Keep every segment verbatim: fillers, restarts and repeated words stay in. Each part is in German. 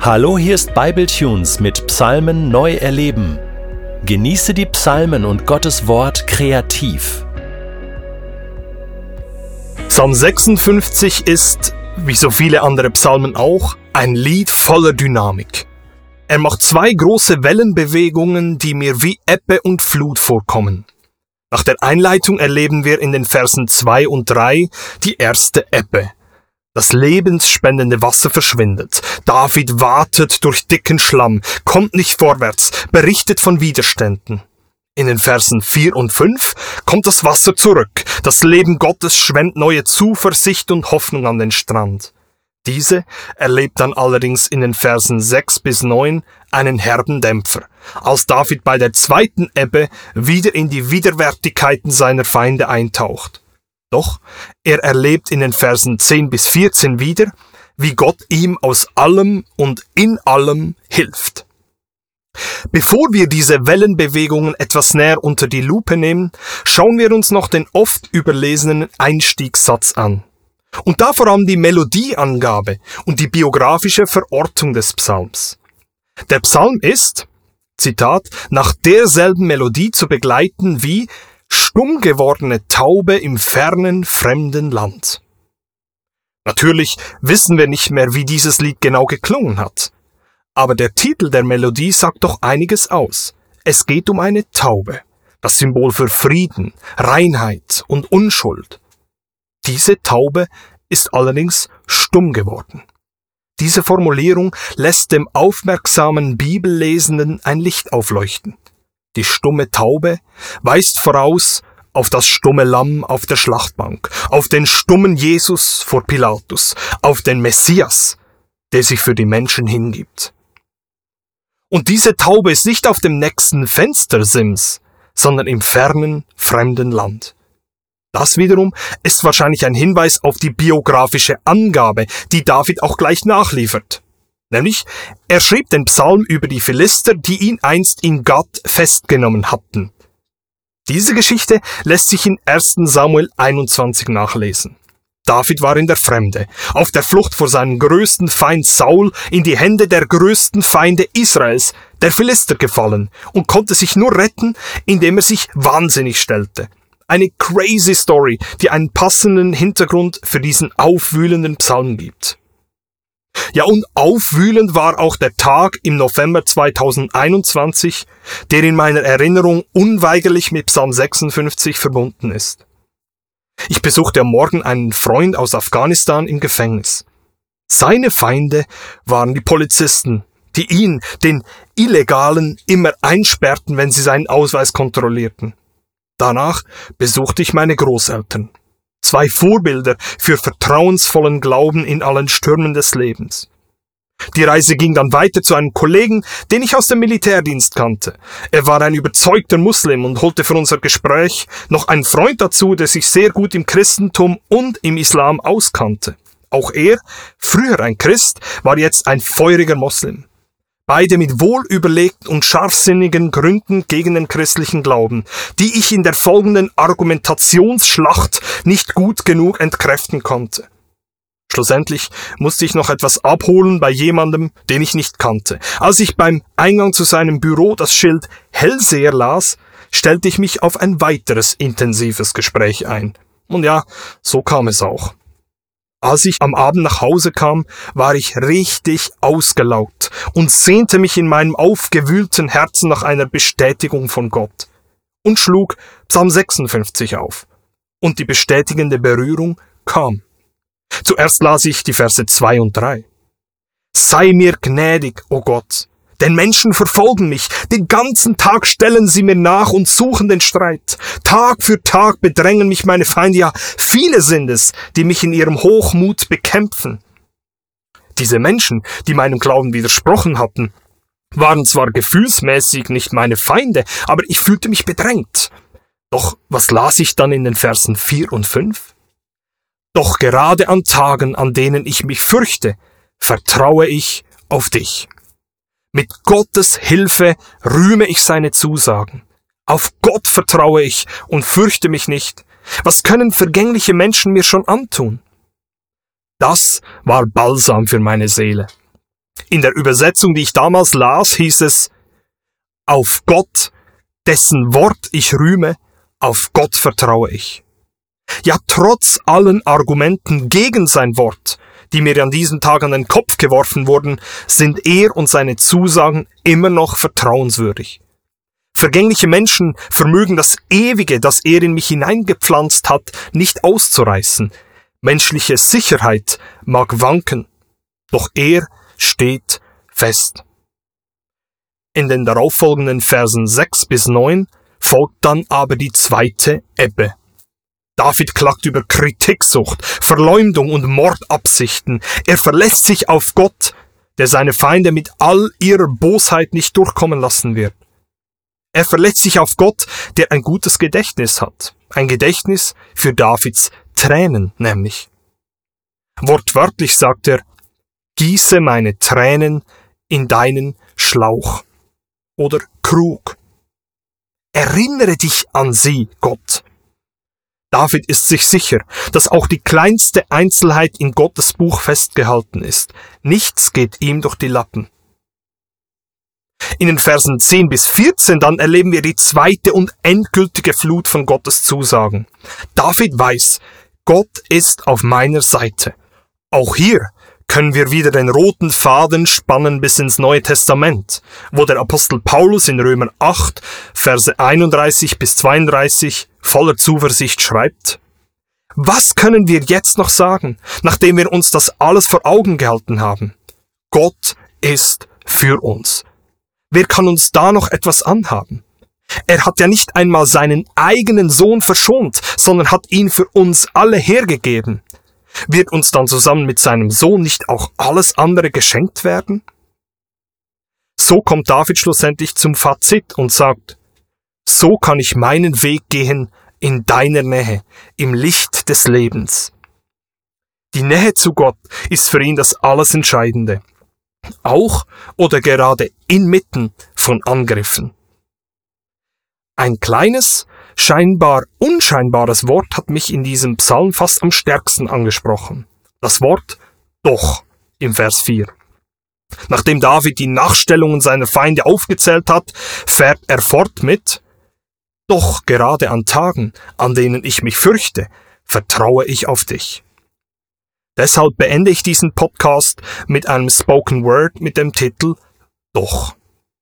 Hallo, hier ist Bibletunes mit Psalmen neu erleben. Genieße die Psalmen und Gottes Wort kreativ. Psalm sechsundfünfzig ist, wie so viele andere Psalmen auch, ein Lied voller Dynamik. Er macht zwei große Wellenbewegungen, die mir wie Ebbe und Flut vorkommen. Nach der Einleitung erleben wir in den Versen zwei und drei die erste Ebbe. Das lebensspendende Wasser verschwindet. David wartet durch dicken Schlamm, kommt nicht vorwärts, berichtet von Widerständen. In den Versen vier und fünf kommt das Wasser zurück. Das Leben Gottes schwemmt neue Zuversicht und Hoffnung an den Strand. Diese erlebt dann allerdings in den Versen sechs bis neun einen herben Dämpfer, als David bei der zweiten Ebbe wieder in die Widerwärtigkeiten seiner Feinde eintaucht. Doch er erlebt in den Versen zehn bis vierzehn wieder, wie Gott ihm aus allem und in allem hilft. Bevor wir diese Wellenbewegungen etwas näher unter die Lupe nehmen, schauen wir uns noch den oft überlesenen Einstiegssatz an. Und da vor allem die Melodieangabe und die biografische Verortung des Psalms. Der Psalm ist, Zitat, nach derselben Melodie zu begleiten wie stumm gewordene Taube im fernen, fremden Land. Natürlich wissen wir nicht mehr, wie dieses Lied genau geklungen hat. Aber der Titel der Melodie sagt doch einiges aus. Es geht um eine Taube, das Symbol für Frieden, Reinheit und Unschuld. Diese Taube ist allerdings stumm geworden. Diese Formulierung lässt dem aufmerksamen Bibellesenden ein Licht aufleuchten. Die stumme Taube weist voraus auf das stumme Lamm auf der Schlachtbank, auf den stummen Jesus vor Pilatus, auf den Messias, der sich für die Menschen hingibt. Und diese Taube ist nicht auf dem nächsten Fenstersims, sondern im fernen, fremden Land. Das wiederum ist wahrscheinlich ein Hinweis auf die biografische Angabe, die David auch gleich nachliefert. Nämlich, er schrieb den Psalm über die Philister, die ihn einst in Gat festgenommen hatten. Diese Geschichte lässt sich in erster Samuel einundzwanzig nachlesen. David war in der Fremde, auf der Flucht vor seinem größten Feind Saul in die Hände der größten Feinde Israels, der Philister, gefallen und konnte sich nur retten, indem er sich wahnsinnig stellte. Eine crazy Story, die einen passenden Hintergrund für diesen aufwühlenden Psalm gibt. Ja, und aufwühlend war auch der Tag im November zweitausendeinundzwanzig, der in meiner Erinnerung unweigerlich mit Psalm sechsundfünfzig verbunden ist. Ich besuchte am Morgen einen Freund aus Afghanistan im Gefängnis. Seine Feinde waren die Polizisten, die ihn, den Illegalen, immer einsperrten, wenn sie seinen Ausweis kontrollierten. Danach besuchte ich meine Großeltern. Zwei Vorbilder für vertrauensvollen Glauben in allen Stürmen des Lebens. Die Reise ging dann weiter zu einem Kollegen, den ich aus dem Militärdienst kannte. Er war ein überzeugter Muslim und holte für unser Gespräch noch einen Freund dazu, der sich sehr gut im Christentum und im Islam auskannte. Auch er, früher ein Christ, war jetzt ein feuriger Muslim. Beide mit wohlüberlegten und scharfsinnigen Gründen gegen den christlichen Glauben, die ich in der folgenden Argumentationsschlacht nicht gut genug entkräften konnte. Schlussendlich musste ich noch etwas abholen bei jemandem, den ich nicht kannte. Als ich beim Eingang zu seinem Büro das Schild Hellseher las, stellte ich mich auf ein weiteres intensives Gespräch ein. Und ja, so kam es auch. Als ich am Abend nach Hause kam, war ich richtig ausgelaugt und sehnte mich in meinem aufgewühlten Herzen nach einer Bestätigung von Gott und schlug Psalm sechsundfünfzig auf. Und die bestätigende Berührung kam. Zuerst las ich die Verse zwei und drei. Sei mir gnädig, o Gott, denn Menschen verfolgen mich, den ganzen Tag stellen sie mir nach und suchen den Streit. Tag für Tag bedrängen mich meine Feinde, ja, viele sind es, die mich in ihrem Hochmut bekämpfen. Diese Menschen, die meinem Glauben widersprochen hatten, waren zwar gefühlsmäßig nicht meine Feinde, aber ich fühlte mich bedrängt. Doch was las ich dann in den Versen vier und fünf? Doch gerade an Tagen, an denen ich mich fürchte, vertraue ich auf dich. Mit Gottes Hilfe rühme ich seine Zusagen. Auf Gott vertraue ich und fürchte mich nicht. Was können vergängliche Menschen mir schon antun? Das war Balsam für meine Seele. In der Übersetzung, die ich damals las, hieß es: Auf Gott, dessen Wort ich rühme, auf Gott vertraue ich. Ja, trotz allen Argumenten gegen sein Wort, die mir an diesem Tag an den Kopf geworfen wurden, sind er und seine Zusagen immer noch vertrauenswürdig. Vergängliche Menschen vermögen das Ewige, das er in mich hineingepflanzt hat, nicht auszureißen. Menschliche Sicherheit mag wanken, doch er steht fest. In den darauffolgenden Versen sechs bis neun folgt dann aber die zweite Ebbe. David klagt über Kritiksucht, Verleumdung und Mordabsichten. Er verlässt sich auf Gott, der seine Feinde mit all ihrer Bosheit nicht durchkommen lassen wird. Er verlässt sich auf Gott, der ein gutes Gedächtnis hat. Ein Gedächtnis für Davids Tränen nämlich. Wortwörtlich sagt er: Gieße meine Tränen in deinen Schlauch oder Krug. Erinnere dich an sie, Gott. David ist sich sicher, dass auch die kleinste Einzelheit in Gottes Buch festgehalten ist. Nichts geht ihm durch die Lappen. In den Versen zehn bis vierzehn dann erleben wir die zweite und endgültige Flut von Gottes Zusagen. David weiß, Gott ist auf meiner Seite. Auch hier können wir wieder den roten Faden spannen bis ins Neue Testament, wo der Apostel Paulus in Römer acht, Verse einunddreißig bis zweiunddreißig voller Zuversicht schreibt: Was können wir jetzt noch sagen, nachdem wir uns das alles vor Augen gehalten haben? Gott ist für uns. Wer kann uns da noch etwas anhaben? Er hat ja nicht einmal seinen eigenen Sohn verschont, sondern hat ihn für uns alle hergegeben. Wird uns dann zusammen mit seinem Sohn nicht auch alles andere geschenkt werden? So kommt David schlussendlich zum Fazit und sagt: So kann ich meinen Weg gehen in deiner Nähe, im Licht des Lebens. Die Nähe zu Gott ist für ihn das alles Entscheidende. Auch oder gerade inmitten von Angriffen. Ein kleines, scheinbar unscheinbares Wort hat mich in diesem Psalm fast am stärksten angesprochen. Das Wort doch im Vers vier. Nachdem David die Nachstellungen seiner Feinde aufgezählt hat, fährt er fort mit: Doch gerade an Tagen, an denen ich mich fürchte, vertraue ich auf dich. Deshalb beende ich diesen Podcast mit einem Spoken Word mit dem Titel Doch.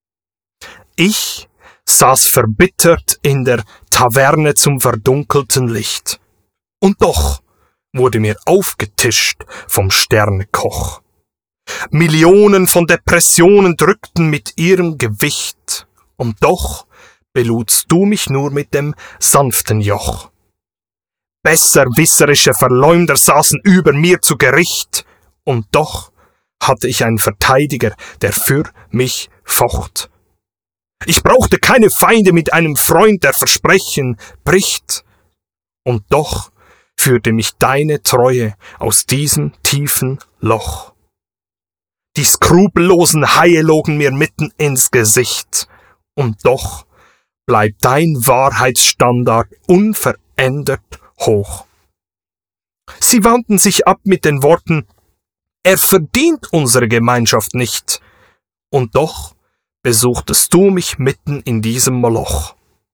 Ich saß verbittert in der Taverne zum verdunkelten Licht. Und doch wurde mir aufgetischt vom Sternekoch. Millionen von Depressionen drückten mit ihrem Gewicht. Und doch beludst du mich nur mit dem sanften Joch. Besserwisserische Verleumder saßen über mir zu Gericht, und doch hatte ich einen Verteidiger, der für mich focht. Ich brauchte keine Feinde mit einem Freund, der Versprechen bricht, und doch führte mich deine Treue aus diesem tiefen Loch. Die skrupellosen Haie logen mir mitten ins Gesicht, und doch bleibt dein Wahrheitsstandard unverändert hoch. Sie wandten sich ab mit den Worten: Er verdient unsere Gemeinschaft nicht, und doch besuchtest du mich mitten in diesem Moloch.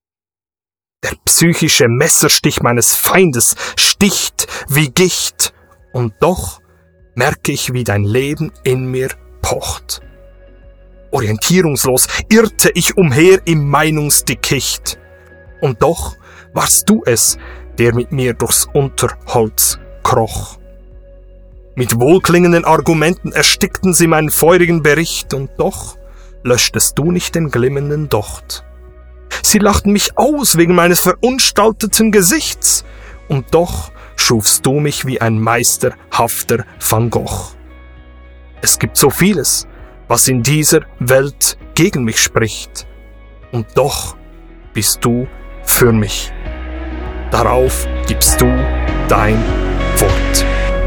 Der psychische Messerstich meines Feindes sticht wie Gicht, und doch merke ich, wie dein Leben in mir pocht. Orientierungslos irrte ich umher im Meinungsdickicht, und doch warst du es, der mit mir durchs Unterholz kroch. Mit wohlklingenden Argumenten erstickten sie meinen feurigen Bericht, und doch löschtest du nicht den glimmenden Docht. Sie lachten mich aus wegen meines verunstalteten Gesichts, und doch schufst du mich wie ein meisterhafter Van Gogh. Es gibt so vieles, was in dieser Welt gegen mich spricht, und doch bist du für mich. Darauf gibst du dein Wort.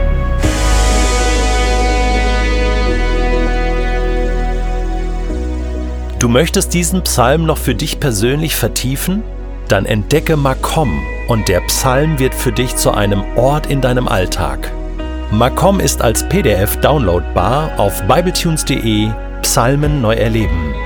Du möchtest diesen Psalm noch für dich persönlich vertiefen? Dann entdecke Makom und der Psalm wird für dich zu einem Ort in deinem Alltag. Macom ist als P D F downloadbar auf bibletunes punkt de Psalmen neu erleben.